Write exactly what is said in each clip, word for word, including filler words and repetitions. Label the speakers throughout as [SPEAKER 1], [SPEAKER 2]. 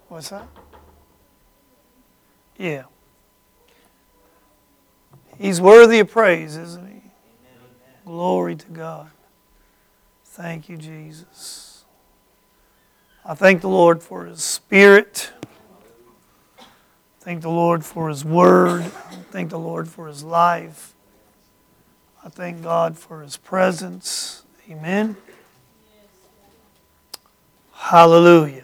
[SPEAKER 1] What's that? Yeah. He's worthy of praise, isn't he? Glory to God. Thank you, Jesus. I thank the Lord for His Spirit. Thank the Lord for His Word. Thank the Lord for His life. I thank God for His presence. Amen. Hallelujah.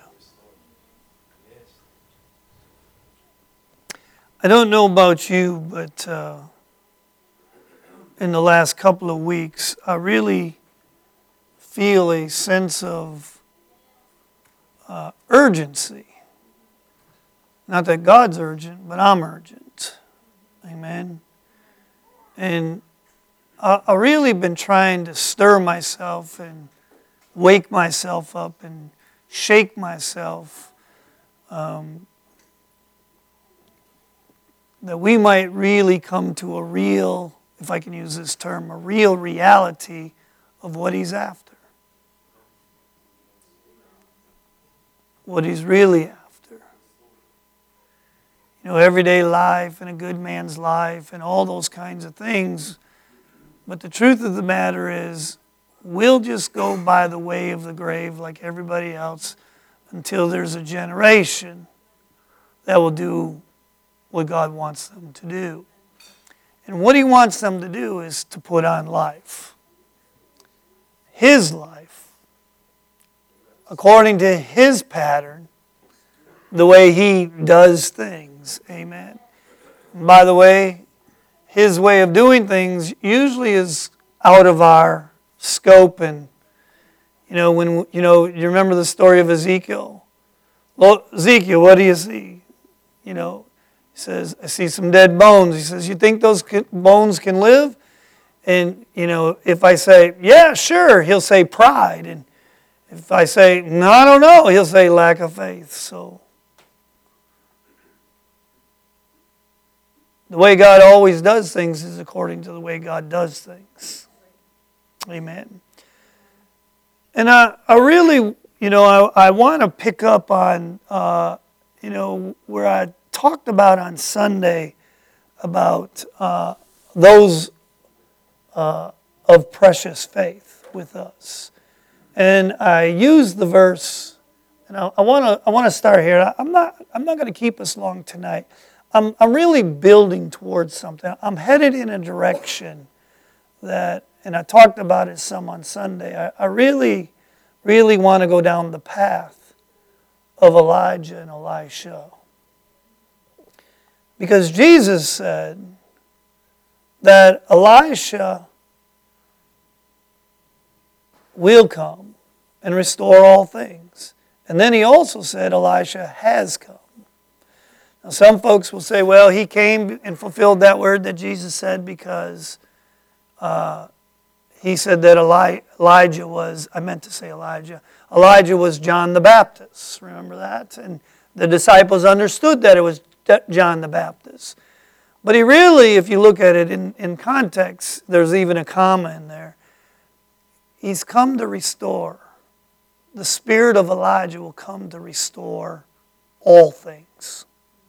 [SPEAKER 1] I don't know about you, but uh, in the last couple of weeks, I really feel a sense of uh, urgency. Not that God's urgent, but I'm urgent. Amen. And I, I really been trying to stir myself and wake myself up and shake myself um, that we might really come to a real, if I can use this term, a real reality of what He's after. What He's really after. You know, everyday life and a good man's life and all those kinds of things. But the truth of the matter is, we'll just go by the way of the grave like everybody else until there's a generation that will do what God wants them to do. And what He wants them to do is to put on life. His life. According to His pattern, the way He does things. Amen. And by the way, His way of doing things usually is out of our scope. And you know, when you know, you remember the story of Ezekiel. Well, Ezekiel, what do you see? You know, he says, I see some dead bones. He says, you think those bones can live? And you know, if I say, yeah, sure, he'll say pride. And if I say, no, I don't know, he'll say lack of faith. So the way God always does things is according to the way God does things. Amen. And I, I really, you know, I, I want to pick up on, uh, you know, where I talked about on Sunday about uh, those uh, of precious faith with us. And I used the verse, and I want to I want to start here. I'm not I'm not going to keep us long tonight. I'm I'm really building towards something. I'm headed in a direction that, and I talked about it some on Sunday. I, I really, really want to go down the path of Elijah and Elisha. Because Jesus said that Elisha will come and restore all things. And then He also said Elisha has come. Now some folks will say, well, he came and fulfilled that word that Jesus said because uh, He said that Eli- Elijah was, I meant to say Elijah, Elijah was John the Baptist. Remember that? And the disciples understood that it was John the Baptist. But he really, if you look at it in, in context, there's even a comma in there. He's come to restore. The spirit of Elijah will come to restore all things.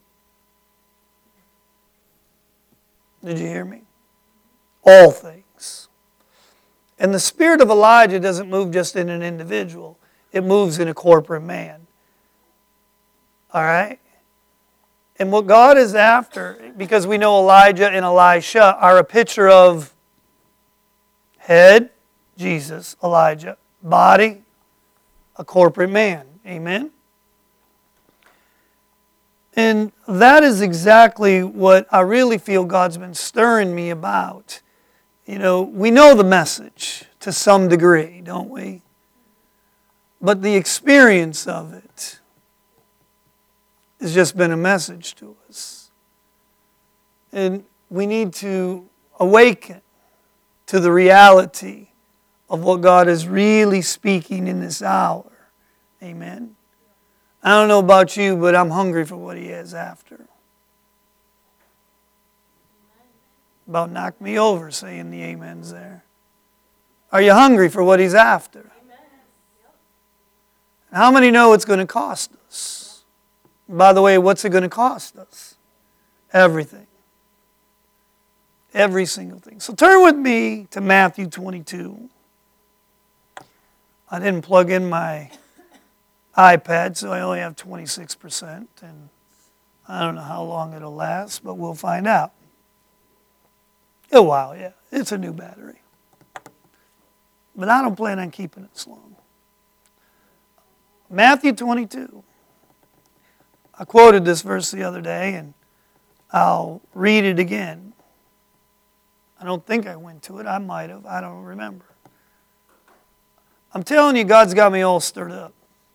[SPEAKER 1] Did you hear me? All things. And the spirit of Elijah doesn't move just in an individual. It moves in a corporate man. All right? And what God is after, because we know Elijah and Elisha are a picture of head, Jesus, Elijah, body, a corporate man. Amen? And that is exactly what I really feel God's been stirring me about. You know, we know the message to some degree, don't we? But the experience of it has just been a message to us. And we need to awaken to the reality of what God is really speaking in this hour. Amen. I don't know about you, but I'm hungry for what He is after. About knocked me over saying the amens there. Are you hungry for what He's after? How many know it's going to cost us? By the way, what's it going to cost us? Everything. Every single thing. So turn with me to Matthew twenty-two. I didn't plug in my iPad, so I only have twenty-six percent. And I don't know how long it'll last, but we'll find out. A while, yeah. It's a new battery. But I don't plan on keeping it so long. Matthew twenty-two. I quoted this verse the other day, and I'll read it again. I don't think I went to it. I might have. I don't remember. I'm telling you, God's got me all stirred up.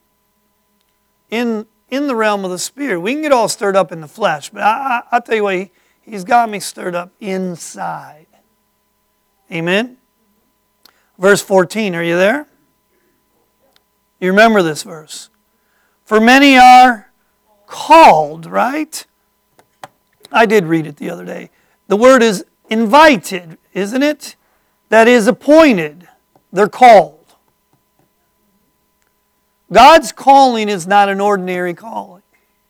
[SPEAKER 1] In, in the realm of the Spirit. We can get all stirred up in the flesh, but I, I, I'll tell you what, he, He's got me stirred up inside. Amen? Verse fourteen, are you there? You remember this verse? For many are called, right? I did read it the other day. The word is invited, isn't it? That is appointed. They're called. God's calling is not an ordinary calling.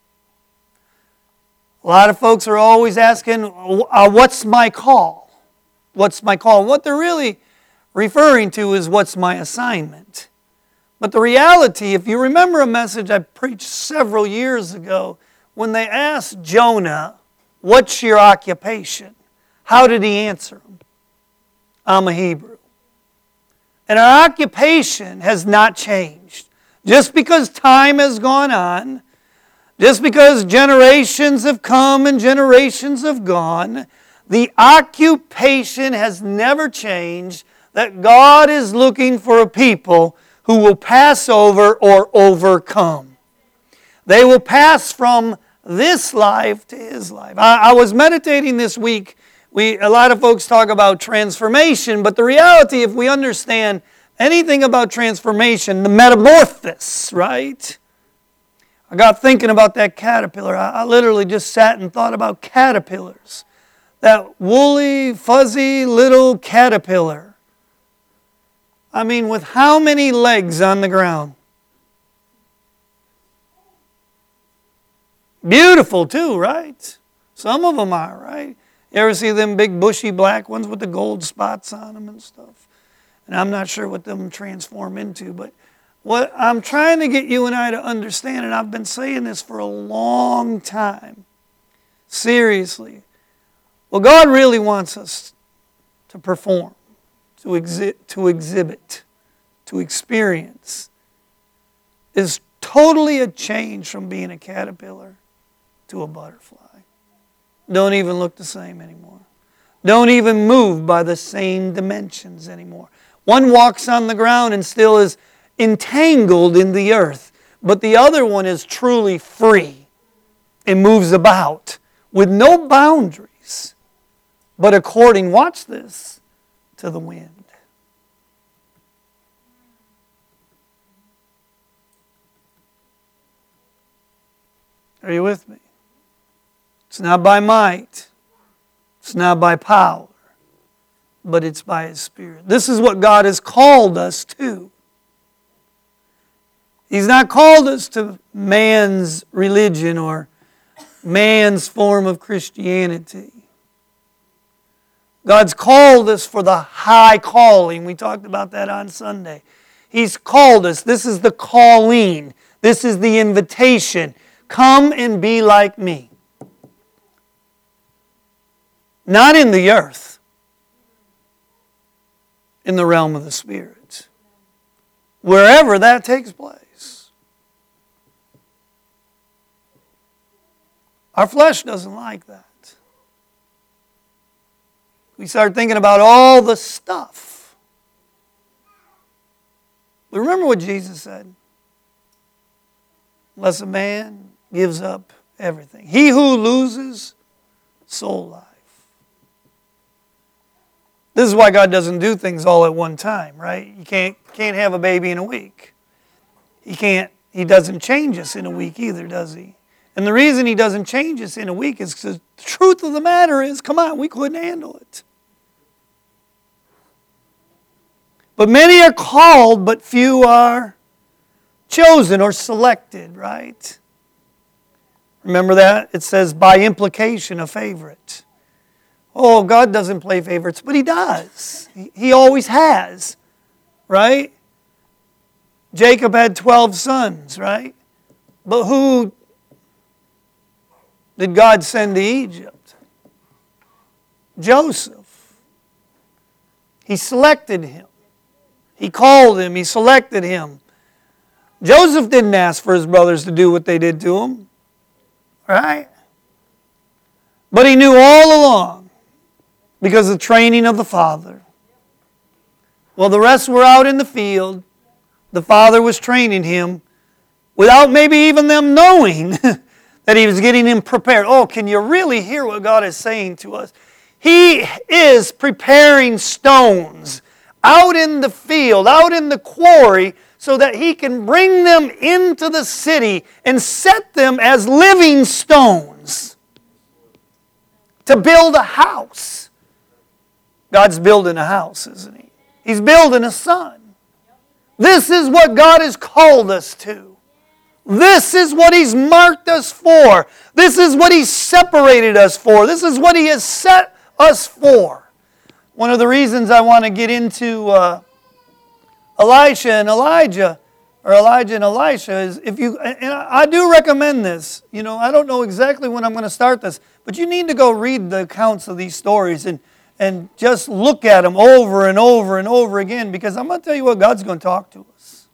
[SPEAKER 1] A lot of folks are always asking, uh, what's my call? What's my call? What they're really referring to is what's my assignment. But the reality, if you remember a message I preached several years ago, when they asked Jonah, what's your occupation? How did he answer them? I'm a Hebrew. And our occupation has not changed. Just because time has gone on, just because generations have come and generations have gone, the occupation has never changed, that God is looking for a people who will pass over or overcome. They will pass from this life to His life. I, I was meditating this week. We a lot of folks talk about transformation, but the reality, if we understand anything about transformation, the metamorphosis, right? I got thinking about that caterpillar. I, I literally just sat and thought about caterpillars. That woolly, fuzzy little caterpillar. I mean, with how many legs on the ground? Beautiful too, right? Some of them are, right? You ever see them big bushy black ones with the gold spots on them and stuff? And I'm not sure what them transform into, but what I'm trying to get you and I to understand, and I've been saying this for a long time, seriously, well, God really wants us to perform, to, exi- to exhibit, to experience, is totally a change from being a caterpillar to a butterfly. Don't even look the same anymore. Don't even move by the same dimensions anymore. One walks on the ground and still is entangled in the earth, but the other one is truly free and moves about with no boundaries, but according, watch this, to the wind. Are you with me? It's not by might. It's not by power. But it's by His Spirit. This is what God has called us to. He's not called us to man's religion or man's form of Christianity. God's called us for the high calling. We talked about that on Sunday. He's called us. This is the calling. This is the invitation. Come and be like me. Not in the earth. In the realm of the Spirit. Wherever that takes place. Our flesh doesn't like that. We start thinking about all the stuff. But remember what Jesus said. Unless a man gives up everything. He who loses soul life. This is why God doesn't do things all at one time, right? You can't, can't have a baby in a week. He can't, He doesn't change us in a week either, does He? And the reason He doesn't change us in a week is because the truth of the matter is, come on, we couldn't handle it. But many are called, but few are chosen or selected, right? Remember that? It says, by implication, a favorite. Oh, God doesn't play favorites, but He does. He, he always has, right? Jacob had twelve sons, right? But who did God send to Egypt? Joseph. He selected him. He called him. He selected him. Joseph didn't ask for his brothers to do what they did to him. Right? But he knew all along because of the training of the father. Well, the rest were out in the field. The father was training him without maybe even them knowing that he was getting him prepared. Oh, can you really hear what God is saying to us? He is preparing stones out in the field, out in the quarry, so that He can bring them into the city and set them as living stones to build a house. God's building a house, isn't He? He's building a son. This is what God has called us to. This is what He's marked us for. This is what He's separated us for. This is what He has set us for. One of the reasons I want to get into uh, Elisha and Elijah, or Elijah and Elisha, is if you, and I do recommend this. You know, I don't know exactly when I'm going to start this, but you need to go read the accounts of these stories and, and just look at them over and over and over again, because I'm going to tell you what, God's going to talk to us.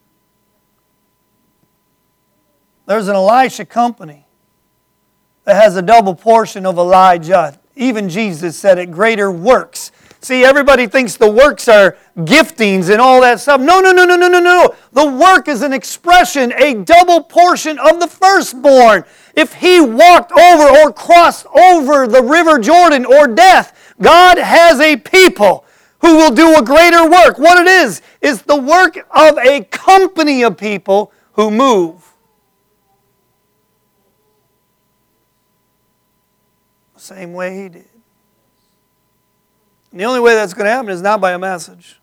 [SPEAKER 1] There's an Elisha company that has a double portion of Elijah. Even Jesus said it, greater works. See, everybody thinks the works are giftings and all that stuff. No, no, no, no, no, no, no. The work is an expression, a double portion of the firstborn. If he walked over or crossed over the river Jordan or death, God has a people who will do a greater work. What it is, is the work of a company of people who move. The same way he did. And the only way that's going to happen is not by a message.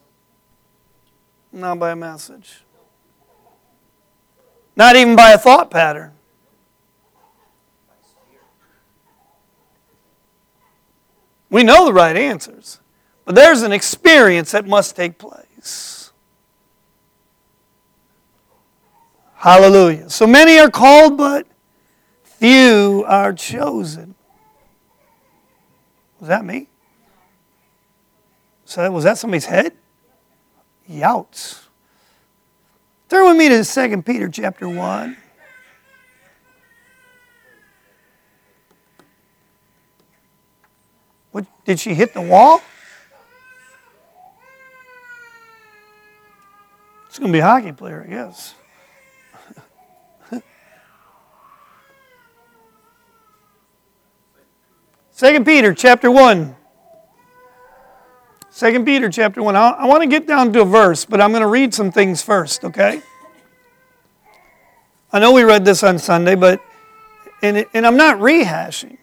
[SPEAKER 1] Not by a message. Not even by a thought pattern. We know the right answers, but there's an experience that must take place. Hallelujah. So many are called, but few are chosen. Was that me? So was that somebody's head? Youts. Turn with me to Second Peter chapter one. What, did she hit the wall? It's going to be a hockey player, I guess. Second Peter chapter one. Second Peter chapter one. I, I want to get down to a verse, but I'm going to read some things first, okay? I know we read this on Sunday, but and, it, and I'm not rehashing.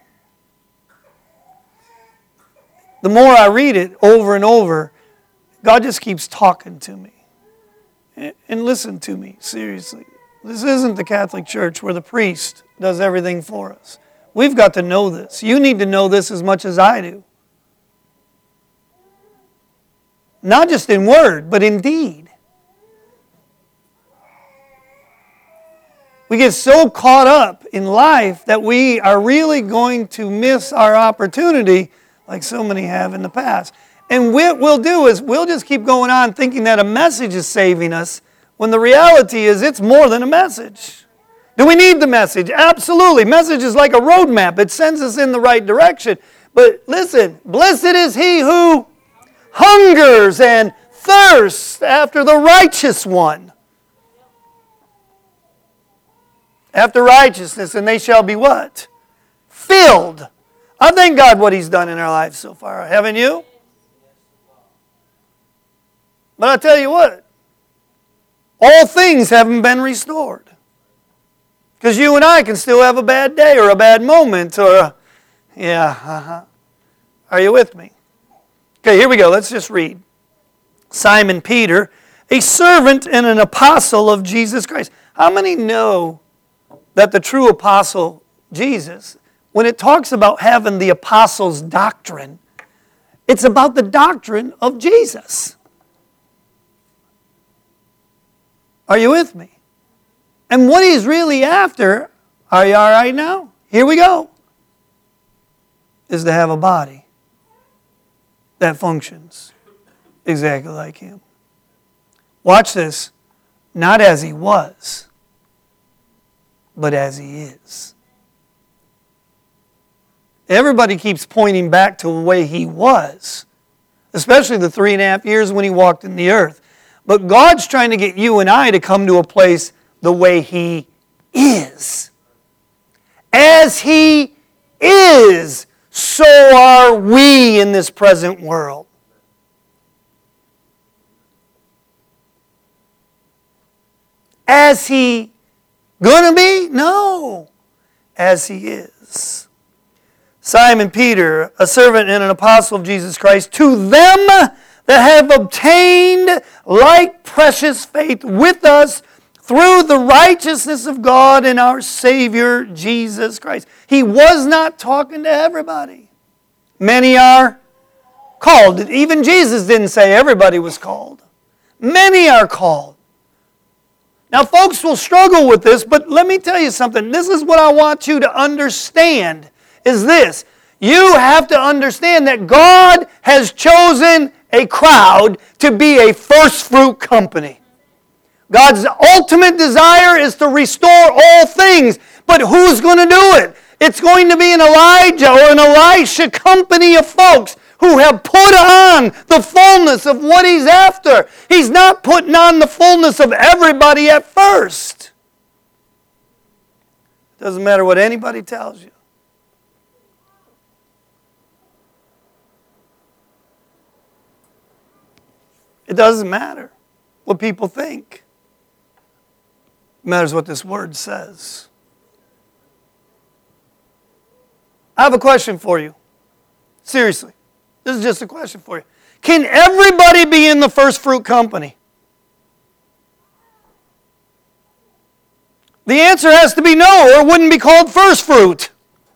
[SPEAKER 1] The more I read it over and over, God just keeps talking to me. And, and listen to me, seriously. This isn't the Catholic Church where the priest does everything for us. We've got to know this. You need to know this as much as I do. Not just in word, but in deed. We get so caught up in life that we are really going to miss our opportunity like so many have in the past. And what we'll do is we'll just keep going on thinking that a message is saving us when the reality is it's more than a message. Do we need the message? Absolutely. Message is like a roadmap. It sends us in the right direction. But listen, blessed is he who hungers and thirsts after the righteous one. After righteousness, and they shall be what? Filled. I thank God what He's done in our lives so far. Haven't you? But I tell you what, all things haven't been restored. Because you and I can still have a bad day or a bad moment or a, yeah, uh-huh. Are you with me? Okay, here we go. Let's just read. Simon Peter, a servant and an apostle of Jesus Christ. How many know that the true apostle, Jesus, when it talks about having the apostles' doctrine, it's about the doctrine of Jesus. Are you with me? And what he's really after, are you all right now? Here we go. Is to have a body that functions exactly like him. Watch this. Not as he was, but as he is. Everybody keeps pointing back to the way he was, especially the three and a half years when he walked in the earth. But God's trying to get you and I to come to a place the way he is. As he is, so are we in this present world. As he gonna be? No. As he is. Simon Peter, a servant and an apostle of Jesus Christ, to them that have obtained like precious faith with us through the righteousness of God and our Savior Jesus Christ. He was not talking to everybody. Many are called. Even Jesus didn't say everybody was called. Many are called. Now, folks will struggle with this, but let me tell you something. This is what I want you to understand, is this. You have to understand that God has chosen a crowd to be a first fruit company. God's ultimate desire is to restore all things, but who's going to do it? It's going to be an Elijah or an Elisha company of folks who have put on the fullness of what he's after. He's not putting on the fullness of everybody at first. Doesn't matter what anybody tells you. It doesn't matter what people think. It matters what this word says. I have a question for you. Seriously. This is just a question for you. Can everybody be in the first fruit company? The answer has to be no, or it wouldn't be called first fruit.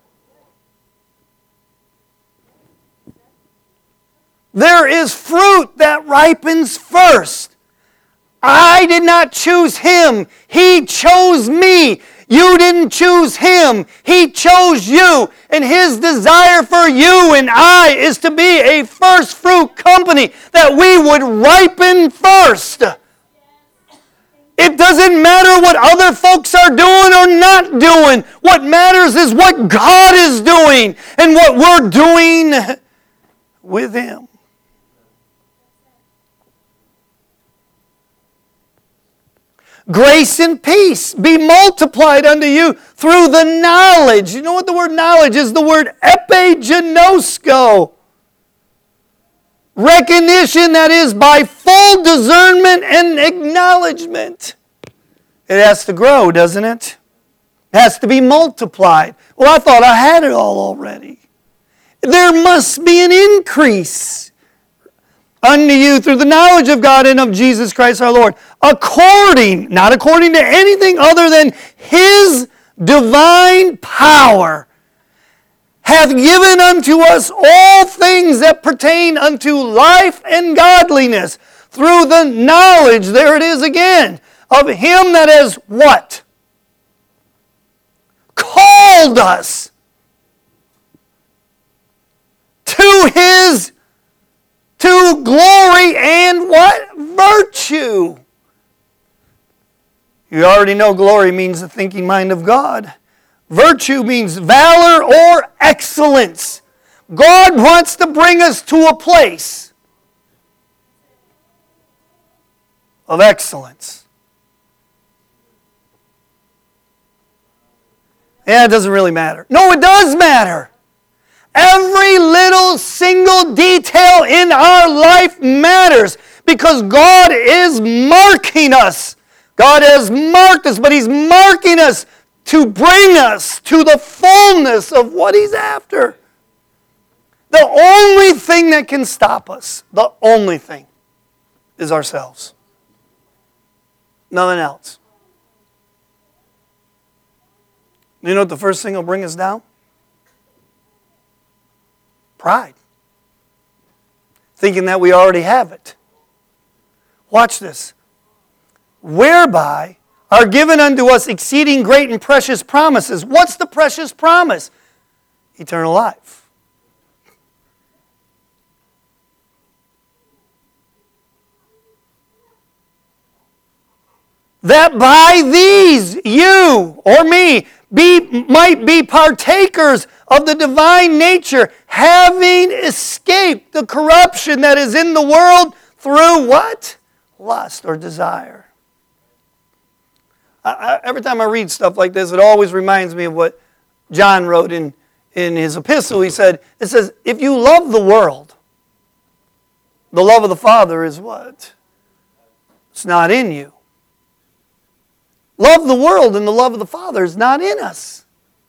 [SPEAKER 1] There is fruit that ripens first. I did not choose him. He chose me. You didn't choose him. He chose you. And his desire for you and I is to be a first fruit company, that we would ripen first. It doesn't matter what other folks are doing or not doing. What matters is what God is doing and what we're doing with him. Grace and peace be multiplied unto you through the knowledge. You know what the word knowledge is? The word epigenosko. Recognition, that is by full discernment and acknowledgement. It has to grow, doesn't it? It has to be multiplied. Well, I thought I had it all already. There must be an increase unto you through the knowledge of God and of Jesus Christ our Lord, according, not according to anything other than his divine power, hath given unto us all things that pertain unto life and godliness, through the knowledge, there it is again, of him that has what? Called us to his to glory and what? Virtue. You already know glory means the thinking mind of God. Virtue means valor or excellence. God wants to bring us to a place of excellence. Yeah, it doesn't really matter. No, it does matter. Every little single detail in our life matters, because God is marking us. God has marked us, but he's marking us to bring us to the fullness of what he's after. The only thing that can stop us, the only thing, is ourselves. Nothing else. You know what the first thing will bring us down? Pride. Thinking that we already have it. Watch this. Whereby are given unto us exceeding great and precious promises. What's the precious promise? Eternal life. That by these you or me be, might be partakers of the divine nature, having escaped the corruption that is in the world through what? Lust or desire. I, I, every time I read stuff like this, it always reminds me of what John wrote in, in his epistle. He said, it says, if you love the world, the love of the Father is what? It's not in you. Love the world and the love of the Father is not in us.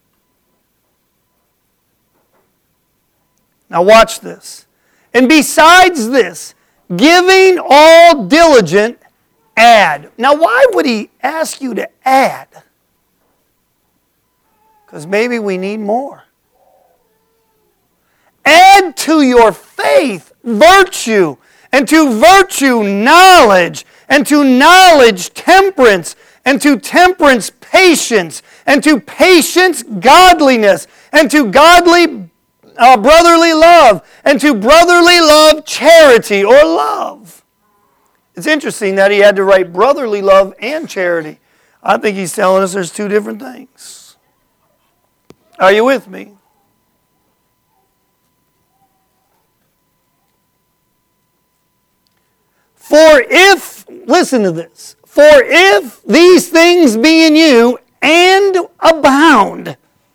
[SPEAKER 1] Now watch this. And besides this, giving all diligent, add. Now why would he ask you to add? Because maybe we need more. Add to your faith virtue, and to virtue knowledge, and to knowledge temperance, and to temperance patience, and to patience godliness, and to godly uh, brotherly love, and to brotherly love charity or love. It's interesting that he had to write brotherly love and charity. I think he's telling us there's two different things. Are you with me? For if, listen to this, for if these things be in you and abound.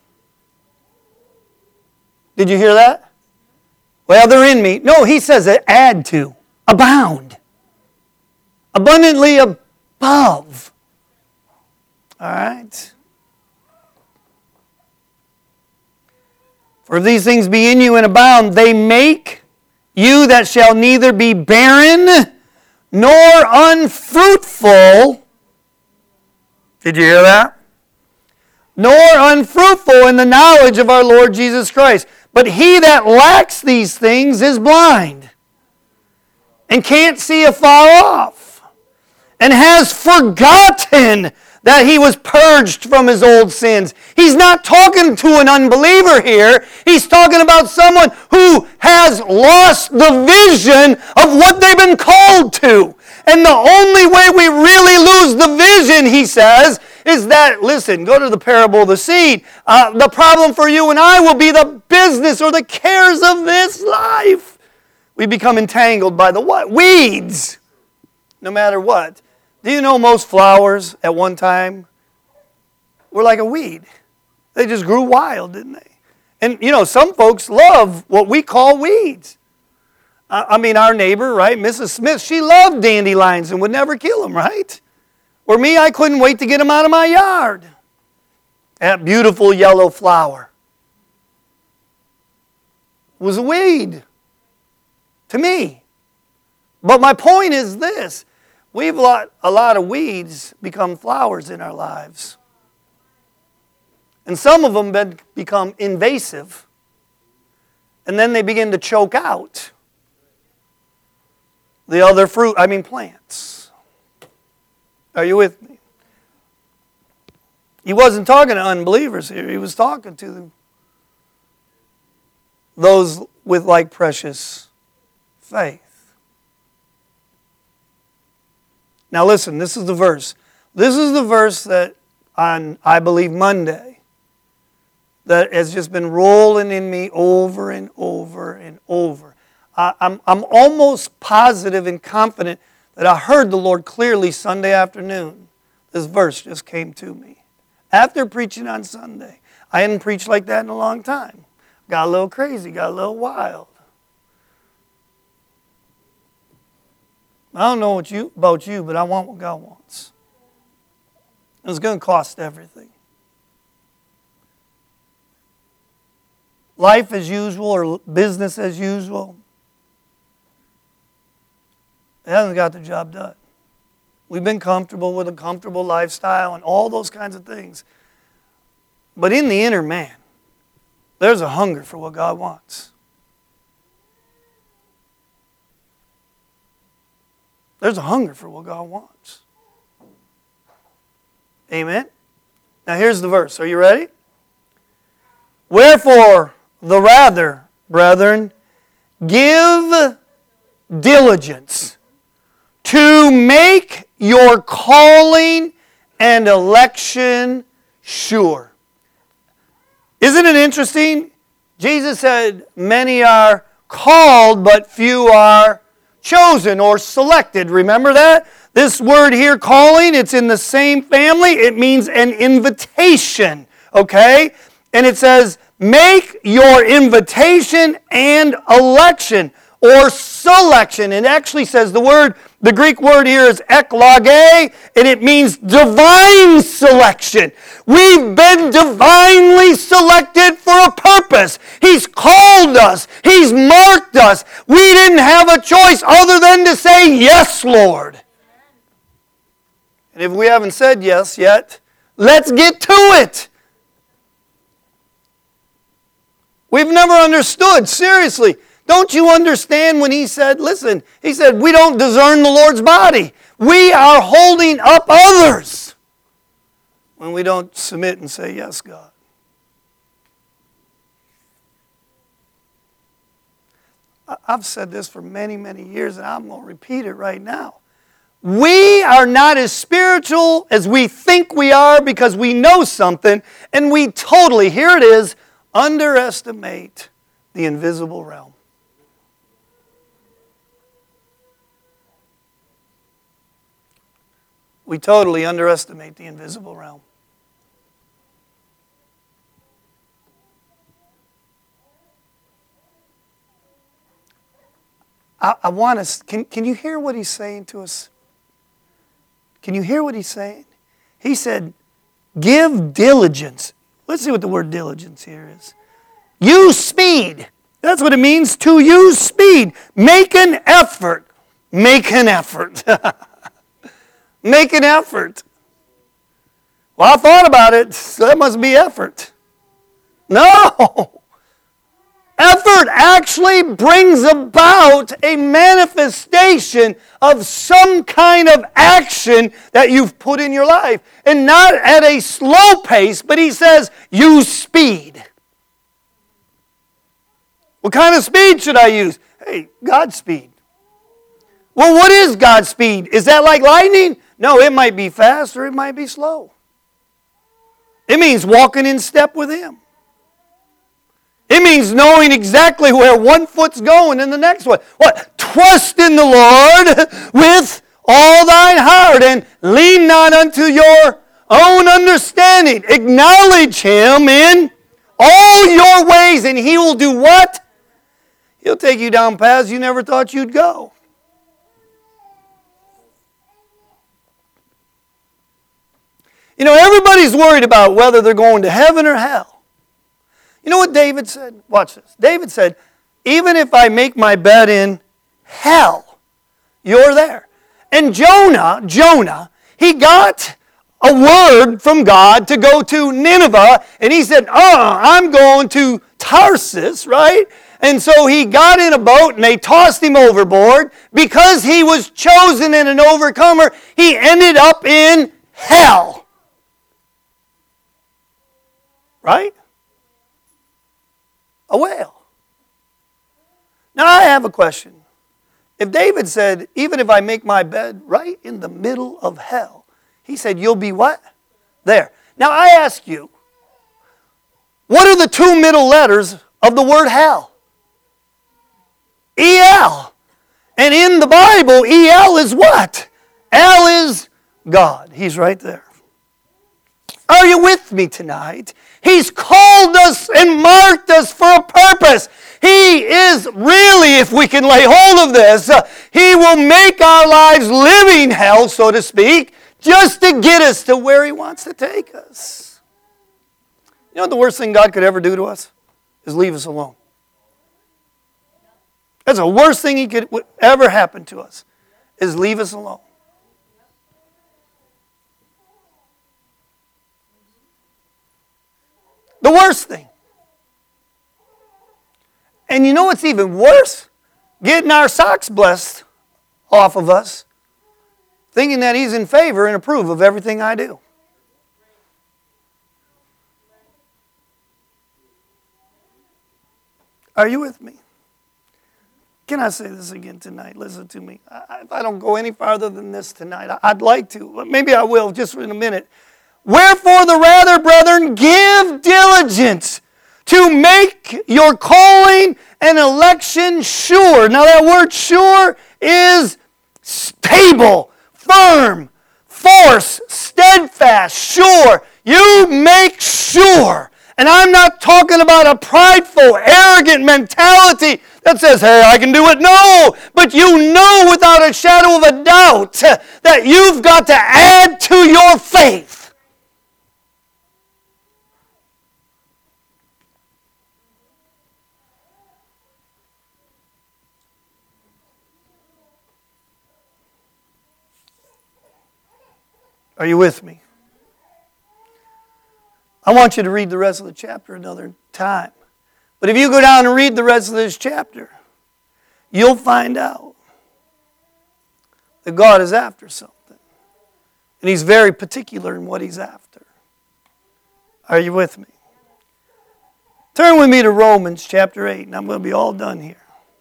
[SPEAKER 1] Did you hear that? Well, they're in me. No, he says add to, abound. Abundantly above. All right? For if these things be in you and abound, they make you that shall neither be barren nor unfruitful. Did you hear that? Nor unfruitful in the knowledge of our Lord Jesus Christ. But he that lacks these things is blind and can't see afar off, and has forgotten that he was purged from his old sins. He's not talking to an unbeliever here. He's talking about someone who has lost the vision of what they've been called to. And the only way we really lose the vision, he says, is that, listen, go to the parable of the seed. Uh, the problem for you and I will be the business or the cares of this life. We become entangled by the what? Weeds. No matter what. Do you know most flowers at one time were like a weed? They just grew wild, didn't they? And, you know, some folks love what we call weeds. I mean, our neighbor, right, Missus Smith, she loved dandelions and would never kill them, right? Or me, I couldn't wait to get them out of my yard. That beautiful yellow flower was a weed to me. But my point is this. We've let a lot of weeds become flowers in our lives. And some of them been, become invasive. And then they begin to choke out the other fruit, I mean plants. Are you with me? He wasn't talking to unbelievers here. He was talking to those with like precious faith. Now listen, this is the verse. This is the verse that on, I believe, Monday, that has just been rolling in me over and over and over. I, I'm, I'm almost positive and confident that I heard the Lord clearly Sunday afternoon. This verse just came to me. After preaching on Sunday. I hadn't preached like that in a long time. Got a little crazy, got a little wild. I don't know what you, about you, but I want what God wants. It's going to cost everything. Life as usual or business as usual, it hasn't got the job done. We've been comfortable with a comfortable lifestyle and all those kinds of things. But in the inner man, there's a hunger for what God wants. There's a hunger for what God wants. Amen? Now here's the verse. Are you ready? Wherefore, the rather, brethren, give diligence to make your calling and election sure. Isn't it interesting? Jesus said, many are called, but few are chosen or selected. Remember that? This word here, calling, it's in the same family. It means an invitation, okay? And it says, make your invitation and election or selection. It actually says the word, the Greek word here is eklage, and it means divine selection. We've been divinely selected for a purpose. He's called us. He's marked us. We didn't have a choice other than to say, yes, Lord. And if we haven't said yes yet, let's get to it. We've never understood, seriously. Don't you understand when he said, listen, he said, we don't discern the Lord's body. We are holding up others when we don't submit and say, yes, God. I've said this for many, many years, and I'm going to repeat it right now. We are not as spiritual as we think we are because we know something, and we totally, here it is, underestimate the invisible realm. We totally underestimate the invisible realm. I, I want us, can, can you hear what he's saying to us? Can you hear what he's saying? He said, give diligence. Let's see what the word diligence here is. Use speed. That's what it means to use speed. Make an effort. Make an effort. Make an effort. Well, I thought about it, so that must be effort. No. Effort actually brings about a manifestation of some kind of action that you've put in your life. And not at a slow pace, but he says, use speed. What kind of speed should I use? Hey, God's speed. Well, what is God's speed? Is that like lightning? No, it might be fast or it might be slow. It means walking in step with Him. It means knowing exactly where one foot's going and the next one. What? Trust in the Lord with all thine heart and lean not unto your own understanding. Acknowledge Him in all your ways and He will do what? He'll take you down paths you never thought you'd go. You know, everybody's worried about whether they're going to heaven or hell. You know what David said? Watch this. David said, even if I make my bed in hell, you're there. And Jonah, Jonah, he got a word from God to go to Nineveh, and he said, oh, I'm going to Tarsus, right? And so he got in a boat and they tossed him overboard. Because he was chosen and an overcomer, he ended up in hell. Right? A whale. Now I have a question. If David said, even if I make my bed right in the middle of hell, he said, you'll be what? There. Now I ask you, what are the two middle letters of the word hell? E L. And in the Bible, E L is what? L is God. He's right there. Are you with me tonight? He's called us and marked us for a purpose. He is really, if we can lay hold of this, uh, He will make our lives living hell, so to speak, just to get us to where He wants to take us. You know what the worst thing God could ever do to us? Is leave us alone. That's the worst thing He could ever happen to us, is leave us alone. The worst thing. And you know what's even worse? Getting our socks blessed off of us, thinking that He's in favor and approve of everything I do. Are you with me? Can I say this again tonight? Listen to me. I, if I don't go any farther than this tonight, I'd like to, but maybe I will just in a minute. Wherefore the rather, brethren, give diligence to make your calling and election sure. Now that word sure is stable, firm, force, steadfast, sure. You make sure. And I'm not talking about a prideful, arrogant mentality that says, hey, I can do it. No, but you know without a shadow of a doubt that you've got to add to your faith. Are you with me? I want you to read the rest of the chapter another time. But if you go down and read the rest of this chapter, you'll find out that God is after something. And He's very particular in what He's after. Are you with me? Turn with me to Romans chapter eight, and I'm going to be all done here.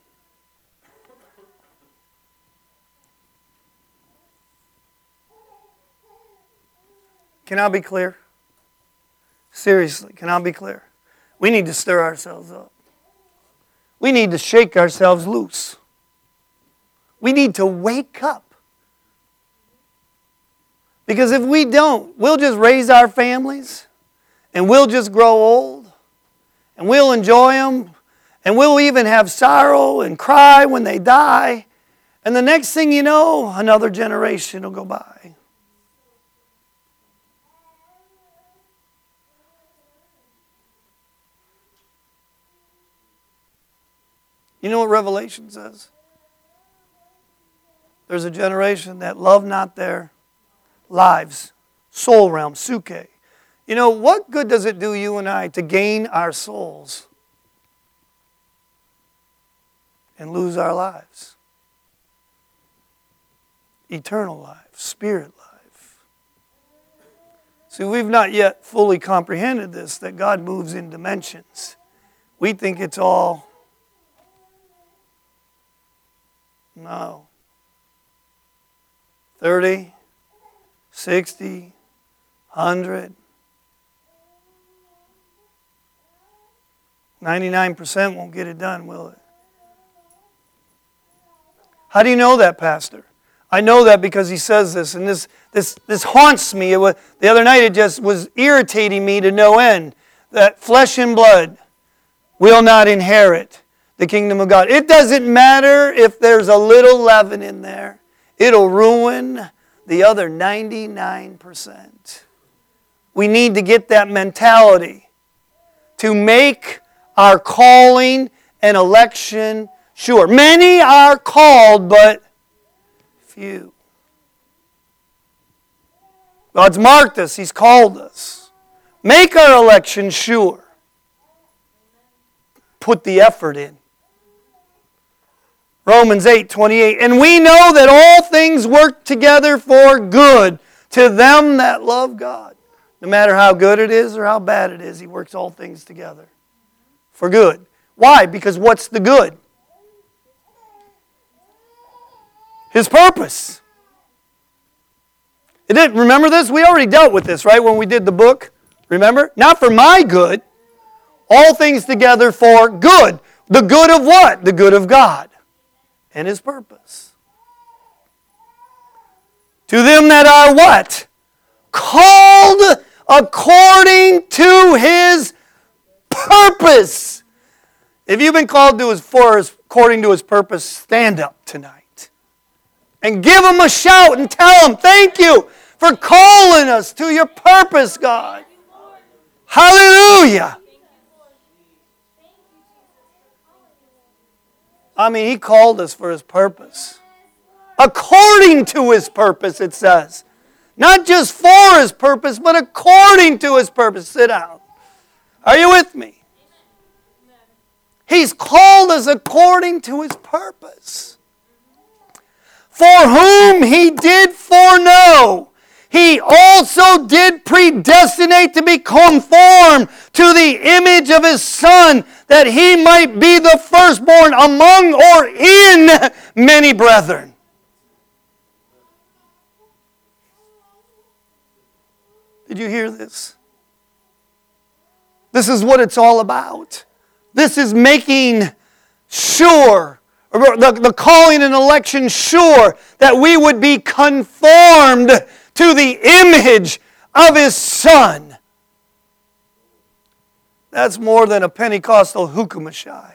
[SPEAKER 1] Can I be clear? Seriously, can I be clear? We need to stir ourselves up. We need to shake ourselves loose. We need to wake up. Because if we don't, we'll just raise our families and we'll just grow old and we'll enjoy them and we'll even have sorrow and cry when they die. And the next thing you know, another generation will go by. You know what Revelation says? There's a generation that love not their lives, soul realm, suke. You know, what good does it do you and I to gain our souls and lose our lives? Eternal life, spirit life. See, we've not yet fully comprehended this, that God moves in dimensions. We think it's all... No. thirty, sixty, one hundred. ninety-nine percent won't get it done, will it? How do you know that, Pastor? I know that because he says this, and this this this haunts me. It was, the other night it just was irritating me to no end, that flesh and blood will not inherit the kingdom of God. It doesn't matter if there's a little leaven in there. It'll ruin the other ninety-nine percent. We need to get that mentality to make our calling and election sure. Many are called, but few. God's marked us. He's called us. Make our election sure. Put the effort in. Romans eight twenty-eight. And we know that all things work together for good to them that love God. No matter how good it is or how bad it is, He works all things together for good. Why? Because what's the good? His purpose. It didn't, remember this? We already dealt with this, right, when we did the book. Remember? Not for my good. All things together for good. The good of what? The good of God and His purpose. To them that are what? Called according to His purpose. If you've been called to His for His, according to His purpose, stand up tonight. And give Him a shout and tell Him, thank you for calling us to your purpose, God. Hallelujah. I mean, He called us for His purpose. According to His purpose, it says. Not just for His purpose, but according to His purpose. Sit down. Are you with me? He's called us according to His purpose. For whom He did foreknow, He also did predestinate to be conformed to the image of His Son, that He might be the firstborn among or in many brethren. Did you hear this? This is what it's all about. This is making sure, or the, the calling and election sure, that we would be conformed to the image of His Son. That's more than a Pentecostal hukamashai.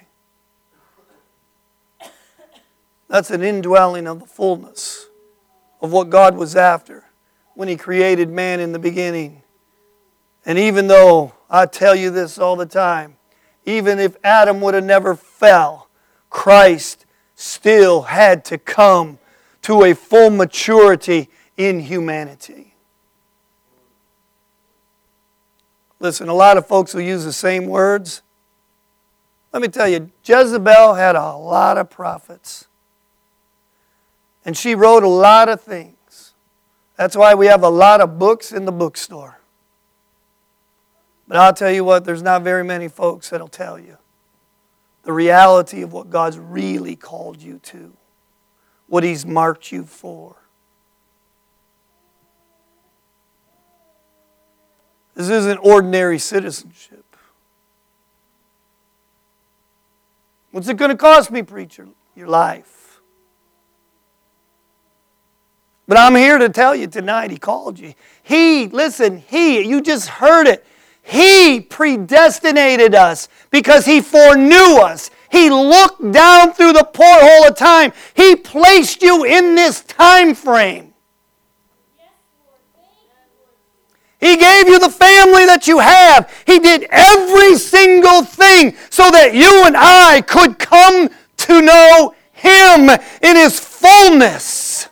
[SPEAKER 1] That's an indwelling of the fullness of what God was after when He created man in the beginning. And even though, I tell you this all the time, even if Adam would have never fell, Christ still had to come to a full maturity in humanity. Listen, a lot of folks will use the same words. Let me tell you, Jezebel had a lot of prophets. And she wrote a lot of things. That's why we have a lot of books in the bookstore. But I'll tell you what, there's not very many folks that'll tell you the reality of what God's really called you to, what He's marked you for. This isn't ordinary citizenship. What's it going to cost me, preacher? Your life. But I'm here to tell you tonight, He called you. He, listen, He, you just heard it. He predestinated us because He foreknew us. He looked down through the porthole of time. He placed you in this time frame. He gave you the family that you have. He did every single thing so that you and I could come to know Him in His fullness.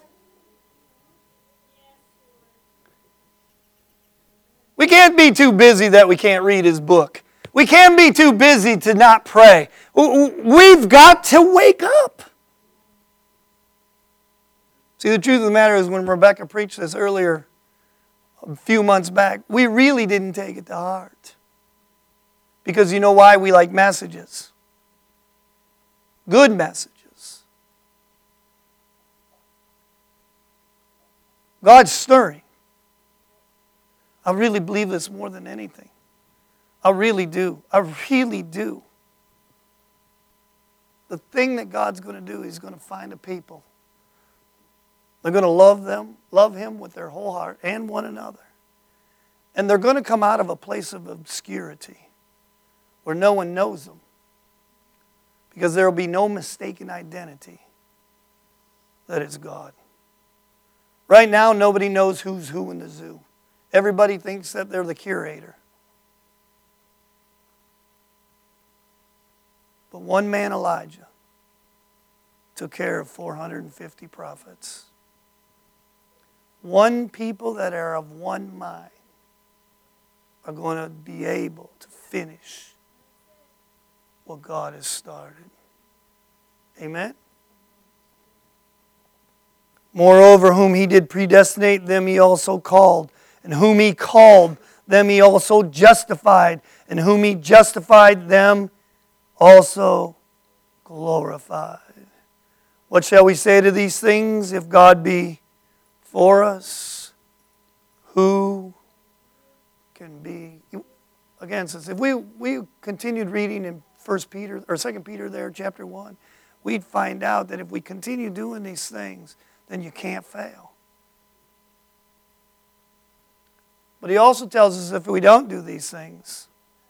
[SPEAKER 1] We can't be too busy that we can't read His book. We can't be too busy to not pray. We've got to wake up. See, the truth of the matter is, when Rebecca preached this earlier, a few months back, we really didn't take it to heart. Because you know why? We like messages. Good messages. God's stirring. I really believe this more than anything. I really do. I really do. The thing that God's going to do, He's going to find a people. They're going to love them, love Him with their whole heart and one another. And they're going to come out of a place of obscurity where no one knows them. Because there will be no mistaken identity that it's God. Right now, nobody knows who's who in the zoo. Everybody thinks that they're the curator. But one man, Elijah, took care of four hundred fifty prophets. One people that are of one mind are going to be able to finish what God has started. Amen? Moreover, whom He did predestinate, them He also called. And whom He called, them He also justified. And whom He justified, them also glorified. What shall we say to these things? If God be for us, who can be against us? If we, we continued reading in First Peter or Second Peter there, chapter one, we'd find out that if we continue doing these things, then you can't fail. But he also tells us if we don't do these things,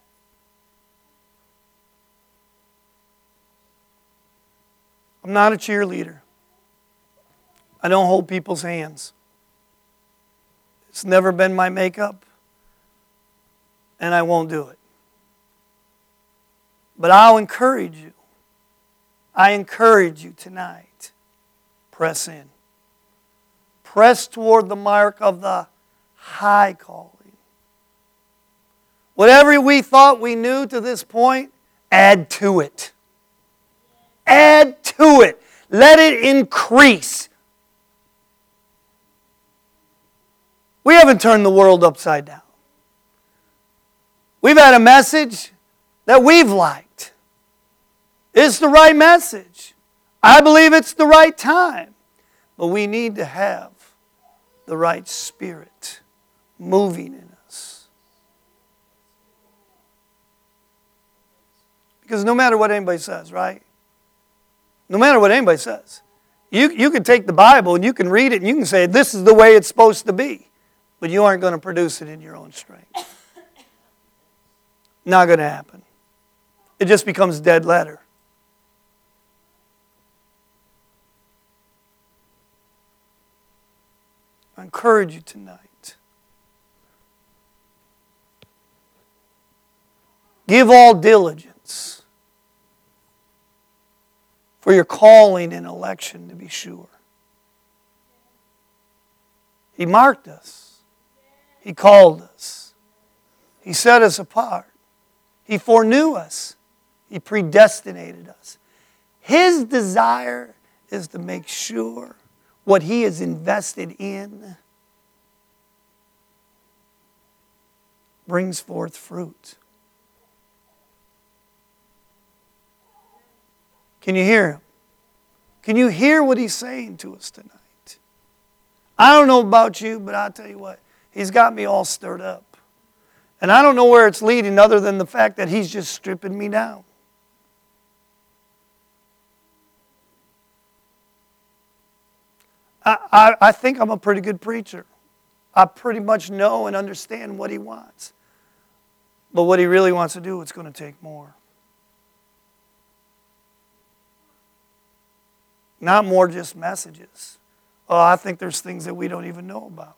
[SPEAKER 1] I'm not a cheerleader. I don't hold people's hands. It's never been my makeup, and I won't do it. But I'll encourage you. I encourage you tonight. Press in. Press toward the mark of the high calling. Whatever we thought we knew to this point, add to it. Add to it. Let it increase. We haven't turned the world upside down. We've had a message that we've liked. It's the right message. I believe it's the right time. But we need to have the right spirit moving in us. Because no matter what anybody says, right? No matter what anybody says. You, you can take the Bible and you can read it and you can say, this is the way it's supposed to be. But you aren't going to produce it in your own strength. Not going to happen. It just becomes dead letter. I encourage you tonight. Give all diligence for your calling and election to be sure. He marked us. He called us. He set us apart. He foreknew us. He predestinated us. His desire is to make sure what He has invested in brings forth fruit. Can you hear Him? Can you hear what He's saying to us tonight? I don't know about you, but I'll tell you what. He's got me all stirred up. And I don't know where it's leading other than the fact that He's just stripping me down. I, I, I think I'm a pretty good preacher. I pretty much know and understand what He wants. But what He really wants to do, it's going to take more. Not more just messages. Oh, I think there's things that we don't even know about.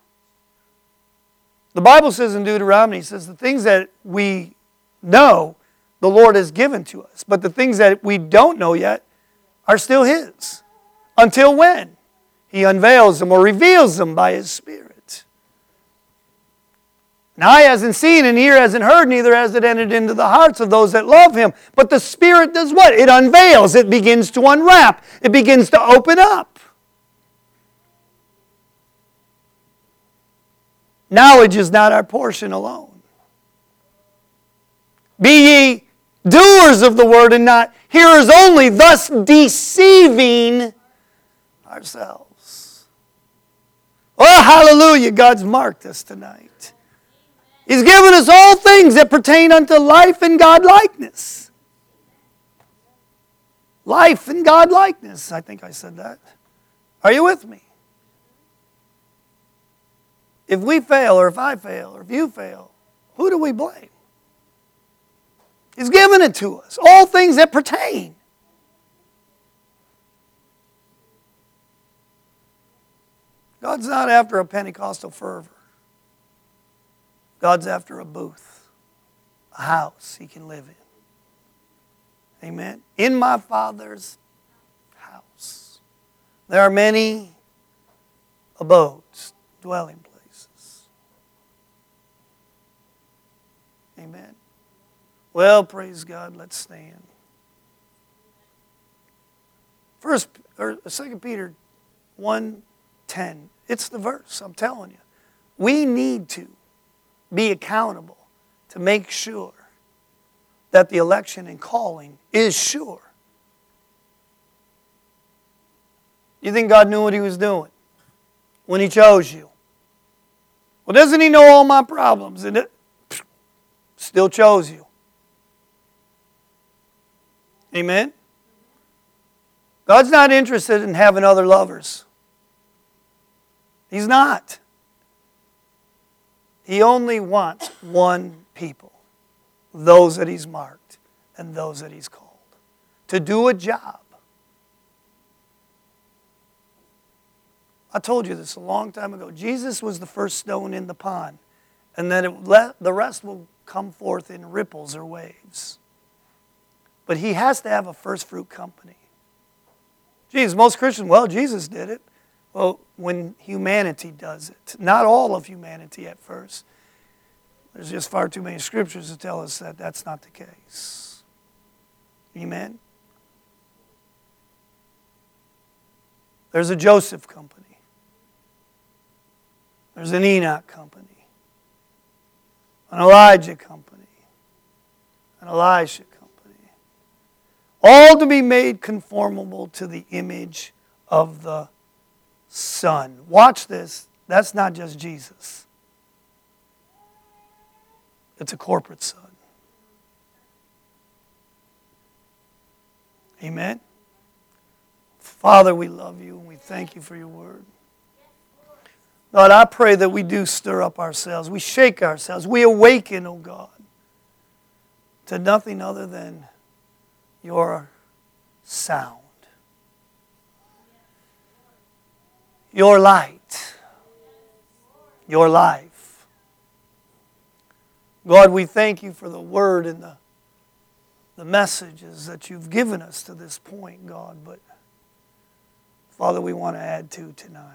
[SPEAKER 1] The Bible says in Deuteronomy, it says the things that we know, the Lord has given to us. But the things that we don't know yet are still His. Until when? He unveils them or reveals them by His Spirit. And eye hasn't seen and ear hasn't heard, neither has it entered into the hearts of those that love Him. But the Spirit does what? It unveils. It begins to unwrap. It begins to open up. Knowledge is not our portion alone. Be ye doers of the word and not hearers only, thus deceiving ourselves. Oh, hallelujah, God's marked us tonight. He's given us all things that pertain unto life and God-likeness. Life and God-likeness. I think I said that. Are you with me? If we fail, or if I fail, or if you fail, who do we blame? He's given it to us. All things that pertain. God's not after a Pentecostal fervor. God's after a booth, a house He can live in. Amen. In my Father's house, there are many abodes, dwelling places. Amen. Well, praise God. Let's stand. First or Second Peter one ten. It's the verse. I'm telling you. We need to be accountable to make sure that the election and calling is sure. You think God knew what He was doing when He chose you? Well, doesn't He know all my problems? And it still chose you. Amen? God's not interested in having other lovers. He's not. He only wants one people. Those that He's marked and those that He's called. To do a job. I told you this a long time ago. Jesus was the first stone in the pond. And then it let, the rest will come forth in ripples or waves. But He has to have a first fruit company. Jesus, most Christians, well, Jesus did it. Well, when humanity does it. Not all of humanity at first. There's just far too many scriptures to tell us that that's not the case. Amen? There's a Joseph company. There's an Enoch company. An Elijah company. An Elisha company. All to be made conformable to the image of the Son. Watch this. That's not just Jesus. It's a corporate Son. Amen? Father, we love you and we thank you for your word. Lord, I pray that we do stir up ourselves. We shake ourselves. We awaken, oh God, to nothing other than your sound. Your light. Your life. God, we thank you for the word and the, the messages that you've given us to this point, God. But, Father, we want to add to tonight.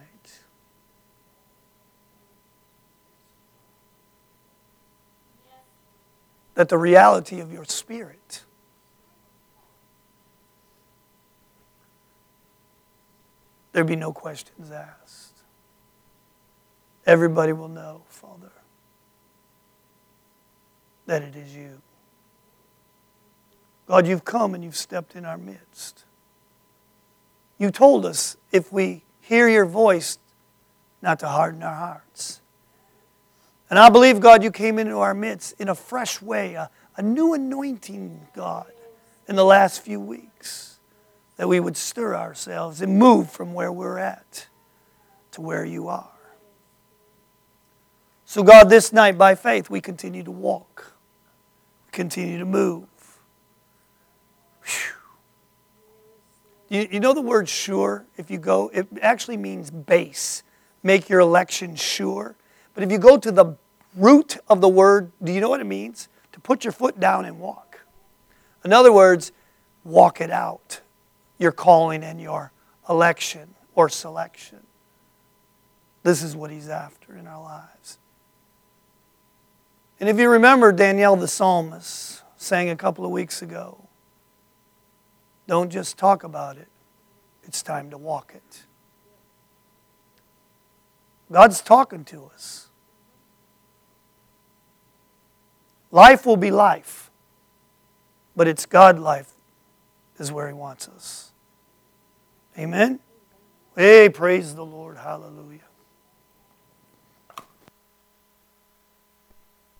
[SPEAKER 1] That the reality of your Spirit there be no questions asked. Everybody will know, Father, that it is you. God, you've come and you've stepped in our midst. You told us if we hear your voice, not to harden our hearts. And I believe, God, you came into our midst in a fresh way, a, a new anointing, God, in the last few weeks, that we would stir ourselves and move from where we're at to where you are. So, God, this night, by faith, we continue to walk. We continue to move. You, you know the word sure, if you go, it actually means base. Make your election sure. But if you go to the root of the word, do you know what it means? To put your foot down and walk. In other words, walk it out. Your calling and your election or selection. This is what he's after in our lives. And if you remember, Danielle the psalmist sang a couple of weeks ago, don't just talk about it. It's time to walk it. God's talking to us. Life will be life, but it's God life is where he wants us. Amen? Hey, praise the Lord. Hallelujah.